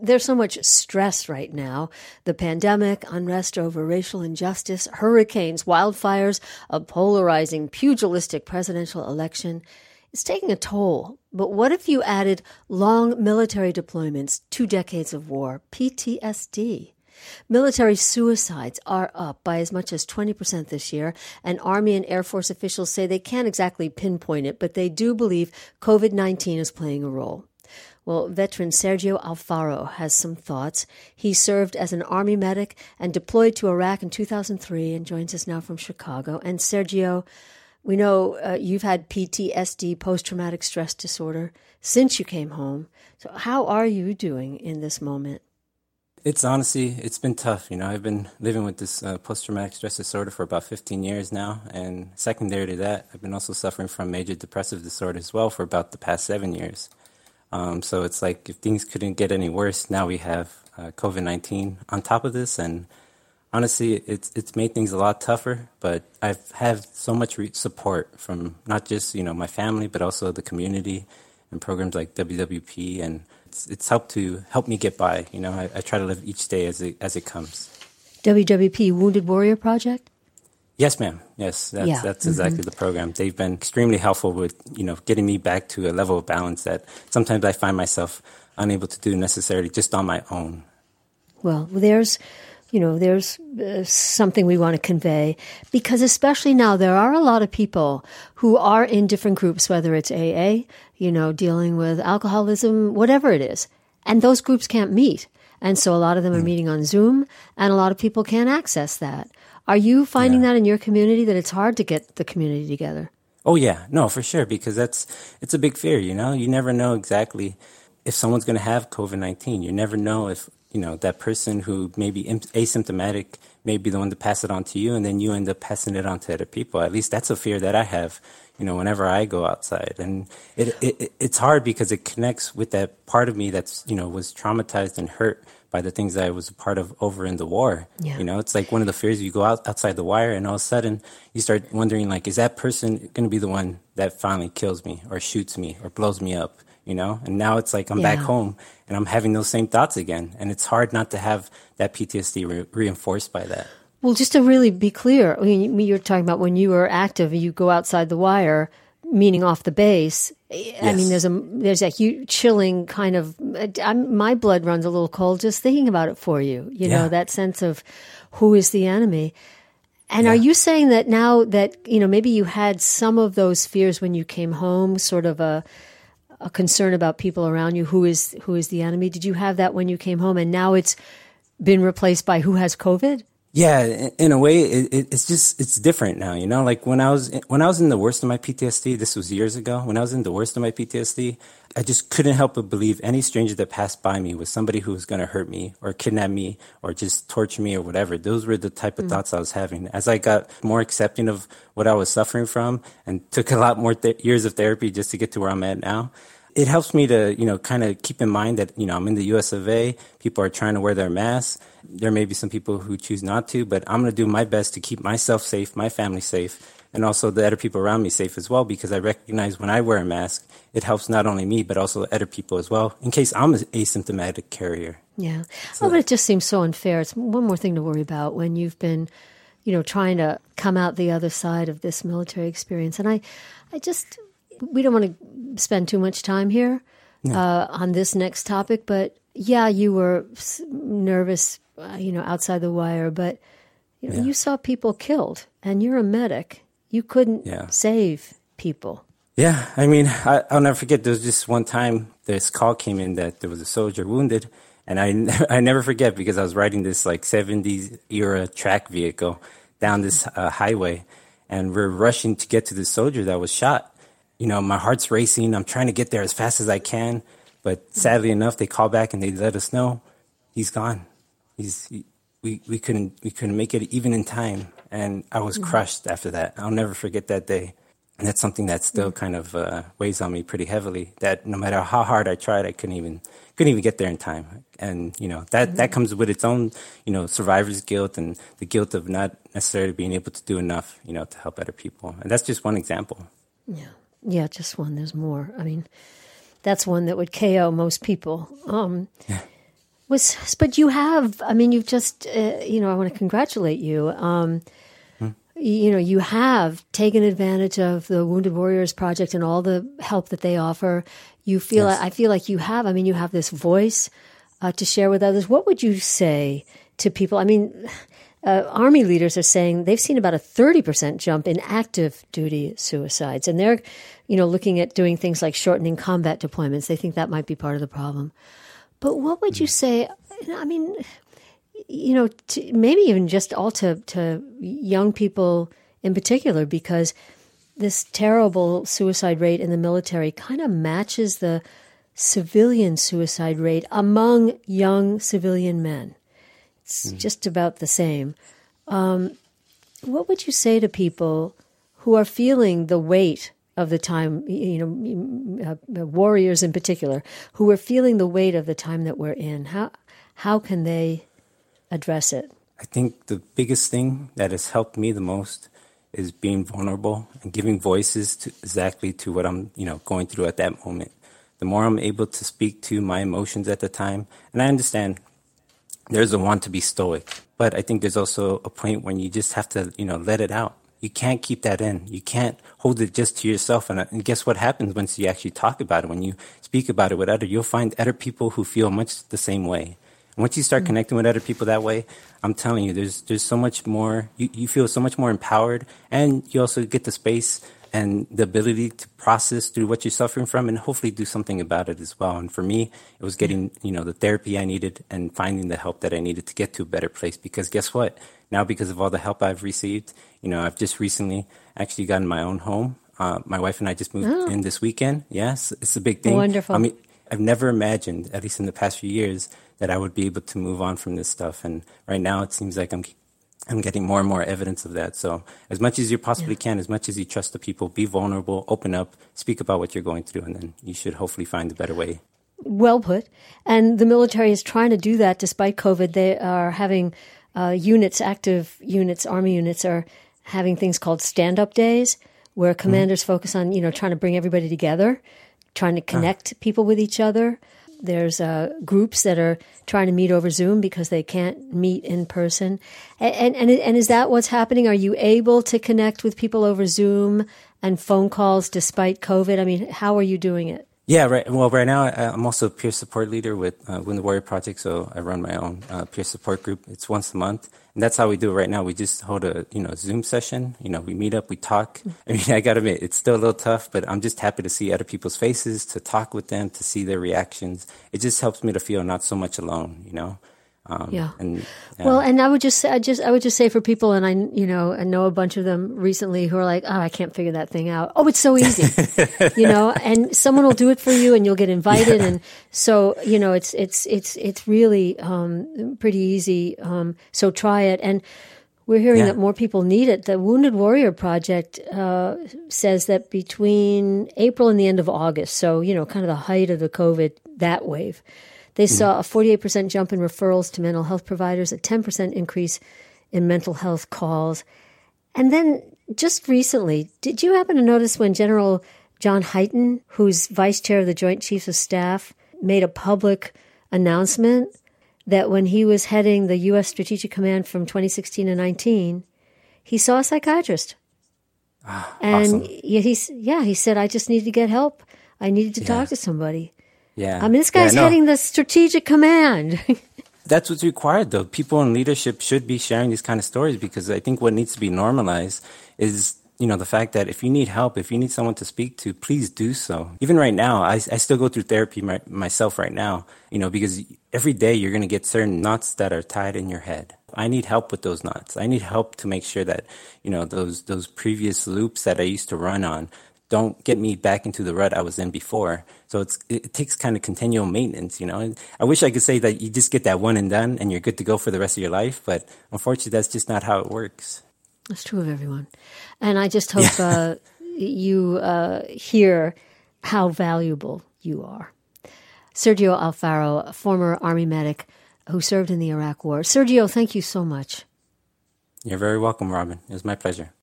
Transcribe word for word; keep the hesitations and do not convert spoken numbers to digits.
There's so much stress right now. The pandemic, unrest over racial injustice, hurricanes, wildfires, a polarizing, pugilistic presidential election. It's taking a toll. But what if you added long military deployments, two decades of war, P T S D? Military suicides are up by as much as twenty percent this year, and Army and Air Force officials say they can't exactly pinpoint it, but they do believe covid nineteen is playing a role. Well, veteran Sergio Alfaro has some thoughts. He served as an Army medic and deployed to Iraq in two thousand three and joins us now from Chicago. And Sergio, we know uh, you've had P T S D, post-traumatic stress disorder, since you came home. So how are you doing in this moment? It's honestly, it's been tough. You know, I've been living with this uh, post-traumatic stress disorder for about fifteen years now. And secondary to that, I've been also suffering from major depressive disorder as well for about the past seven years. Um, so it's like if things couldn't get any worse, now we have uh, covid nineteen on top of this. And honestly, it's it's made things a lot tougher. But I've had so much re- support from not just, you know, my family, but also the community and programs like W W P, and It's, it's helped to help me get by. You know, I, I try to live each day as it as it comes. W W P, Wounded Warrior Project? Yes, ma'am. Yes, that's, yeah. that's exactly mm-hmm. the program. They've been extremely helpful with, you know, getting me back to a level of balance that sometimes I find myself unable to do necessarily just on my own. Well, there's, you know, there's uh, something we want to convey, because especially now there are a lot of people who are in different groups, whether it's A A, you know, dealing with alcoholism, whatever it is, and those groups can't meet. And so a lot of them are meeting on Zoom, and a lot of people can't access that. Are you finding yeah. that in your community, that it's hard to get the community together? Oh, yeah. No, for sure, because that's it's a big fear, you know? You never know exactly if someone's going to have covid nineteen. You never know if, you know, that person who may be asymptomatic may be the one to pass it on to you, and then you end up passing it on to other people. At least that's a fear that I have, you know, whenever I go outside. And it, it it's hard because it connects with that part of me that's, you know, was traumatized and hurt by the things that I was a part of over in the war. Yeah. You know, it's like one of the fears. You go out outside the wire, and all of a sudden you start wondering, like, is that person going to be the one that finally kills me or shoots me or blows me up? You know, and now it's like I'm yeah. back home and I'm having those same thoughts again. And it's hard not to have that P T S D re- reinforced by that. Well, just to really be clear, I mean, you're talking about when you were active, you go outside the wire, meaning off the base. Yes. I mean, there's a there's a huge chilling kind of, I'm, my blood runs a little cold just thinking about it for you. You yeah. know, that sense of who is the enemy. And yeah. are you saying that now that, you know, maybe you had some of those fears when you came home, sort of a a concern about people around you, who is who is the enemy? Did you have that when you came home, and now it's been replaced by who has COVID? Yeah, in a way, it, it's just it's different now. You know, like when I was when I was in the worst of my P T S D, this was years ago. When I was in the worst of my P T S D, I just couldn't help but believe any stranger that passed by me was somebody who was going to hurt me or kidnap me or just torture me or whatever. Those were the type of mm. thoughts I was having. As I got more accepting of what I was suffering from and took a lot more th- years of therapy just to get to where I'm at now, it helps me to, you know, kind of keep in mind that, you know, I'm in the U S of A. People are trying to wear their masks. There may be some people who choose not to, but I'm going to do my best to keep myself safe, my family safe, and also the other people around me safe as well, because I recognize when I wear a mask, it helps not only me, but also other people as well, in case I'm an asymptomatic carrier. Yeah. So, oh, but it just seems so unfair. It's one more thing to worry about when you've been, you know, trying to come out the other side of this military experience. And I, I just, we don't want to spend too much time here no. uh, on this next topic, but yeah, you were nervous, uh, you know, outside the wire, but you know, yeah. you saw people killed, and you're a medic. You couldn't yeah. save people. Yeah, I mean, I, I'll never forget. There was just one time this call came in that there was a soldier wounded, and I I never forget because I was riding this like seventies era track vehicle down this uh, highway, and we're rushing to get to the soldier that was shot. You know, my heart's racing. I'm trying to get there as fast as I can. But sadly enough, they call back and they let us know he's gone. He's he, we we couldn't we couldn't make it even in time, and I was mm-hmm. crushed after that. I'll never forget that day, and that's something that still mm-hmm. kind of uh, weighs on me pretty heavily. That no matter how hard I tried, I couldn't even couldn't even get there in time. And you know that mm-hmm. that comes with its own you know survivor's guilt and the guilt of not necessarily being able to do enough you know to help other people. And that's just one example. Yeah, yeah, just one. There's more. I mean. That's one that would K O most people. Um, yeah. Was, but you have, I mean, you've just, uh, you know, I want to congratulate you. Um, hmm. You know, you have taken advantage of the Wounded Warriors Project and all the help that they offer. You feel, yes. I feel like you have, I mean, you have this voice uh, to share with others. What would you say to people? I mean, uh, Army leaders are saying they've seen about a thirty percent jump in active duty suicides. And they're, you know, looking at doing things like shortening combat deployments. They think that might be part of the problem. But what would you say, I mean, you know, to, maybe even just all to, to young people in particular, because this terrible suicide rate in the military kind of matches the civilian suicide rate among young civilian men. It's mm. just about the same. Um, what would you say to people who are feeling the weight of the time, you know, uh, warriors in particular, who are feeling the weight of the time that we're in? How how can they address it? I think the biggest thing that has helped me the most is being vulnerable and giving voices to exactly to what I'm, you know, going through at that moment. The more I'm able to speak to my emotions at the time, and I understand there's a want to be stoic, but I think there's also a point when you just have to, you know, let it out. You can't keep that in. You can't hold it just to yourself. And, and guess what happens once you actually talk about it? When you speak about it with others, you'll find other people who feel much the same way. And once you start mm-hmm. connecting with other people that way, I'm telling you, there's there's so much more. You, you feel so much more empowered, and you also get the space and the ability to process through what you're suffering from, and hopefully do something about it as well. And for me, it was getting, you know, the therapy I needed and finding the help that I needed to get to a better place. Because guess what? Now, because of all the help I've received, you know, I've just recently actually gotten my own home. Uh, my wife and I just moved oh. in this weekend. Yes, it's a big thing. Wonderful. I mean, I've never imagined, at least in the past few years, that I would be able to move on from this stuff. And right now, it seems like I'm I'm getting more and more evidence of that. So as much as you possibly yeah. can, as much as you trust the people, be vulnerable, open up, speak about what you're going through, and then you should hopefully find a better way. Well put. And the military is trying to do that despite COVID. They are having uh, units, active units, Army units are having things called stand-up days where commanders mm-hmm. focus on, you know, trying to bring everybody together, trying to connect uh. people with each other. There's uh, groups that are trying to meet over Zoom because they can't meet in person. And, and and is that what's happening? Are you able to connect with people over Zoom and phone calls despite COVID? I mean, how are you doing it? Yeah, right. Well, right now I'm also a peer support leader with uh, Wounded Warrior Project, so I run my own uh, peer support group. It's once a month, and that's how we do it right now. We just hold a you know Zoom session. You know, we meet up, we talk. I mean, I gotta admit, it's still a little tough, but I'm just happy to see other people's faces, to talk with them, to see their reactions. It just helps me to feel not so much alone. You know. Um, yeah. And, yeah. Well, and I would just, I just, I would just say for people, and I, you know, I know a bunch of them recently who are like, oh, I can't figure that thing out. Oh, it's so easy, you know, and someone will do it for you, and you'll get invited, yeah. and so you know, it's it's it's it's really um, pretty easy. Um, so try it, and we're hearing yeah. that more people need it. The Wounded Warrior Project uh, says that between April and the end of August, so you know, kind of the height of the COVID that wave. They saw a forty-eight percent jump in referrals to mental health providers, a ten percent increase in mental health calls. And then just recently, did you happen to notice when General John Hyten, who's vice chair of the Joint Chiefs of Staff, made a public announcement that when he was heading the U S Strategic Command from twenty sixteen to nineteen, he saw a psychiatrist. Ah, and awesome. he's, yeah, he said, I just needed to get help. I needed to yeah. talk to somebody. Yeah. I mean, this guy's yeah, no. heading the strategic command. That's what's required, though. People in leadership should be sharing these kind of stories, because I think what needs to be normalized is, you know, the fact that if you need help, if you need someone to speak to, please do so. Even right now, I, I still go through therapy my, myself right now, you know, because every day you're going to get certain knots that are tied in your head. I need help with those knots. I need help to make sure that, you know, those those previous loops that I used to run on don't get me back into the rut I was in before. So it's, it takes kind of continual maintenance, you know. And I wish I could say that you just get that one and done and you're good to go for the rest of your life. But unfortunately, that's just not how it works. That's true of everyone. And I just hope yeah. uh, you uh, hear how valuable you are. Sergio Alfaro, a former Army medic who served in the Iraq War. Sergio, thank you so much. You're very welcome, Robin. It was my pleasure.